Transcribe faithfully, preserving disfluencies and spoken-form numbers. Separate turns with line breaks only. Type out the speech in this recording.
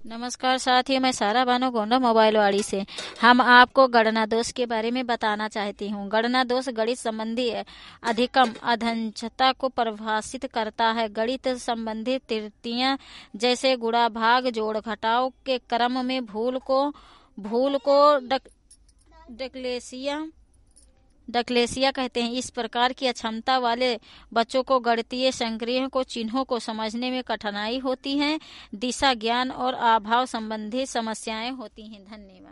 नमस्कार साथियों, मैं सारा बानो गोंडा मोबाइल वाड़ी से। हम आपको गणना दोष के बारे में बताना चाहती हूँ। गणना दोष गणित संबंधी अधिकम अधंजता को परिभाषित करता है। गणित संबंधी त्रुटियां जैसे गुणा भाग जोड़ घटाव के क्रम में भूल को भूल को डक, डकलेसिया डकलेसिया कहते हैं। इस प्रकार की अक्षमता वाले बच्चों को गणितीय संक्रियाओं को चिन्हों को समझने में कठिनाई होती है। दिशा ज्ञान और अभाव संबंधी समस्याएं होती हैं। धन्यवाद।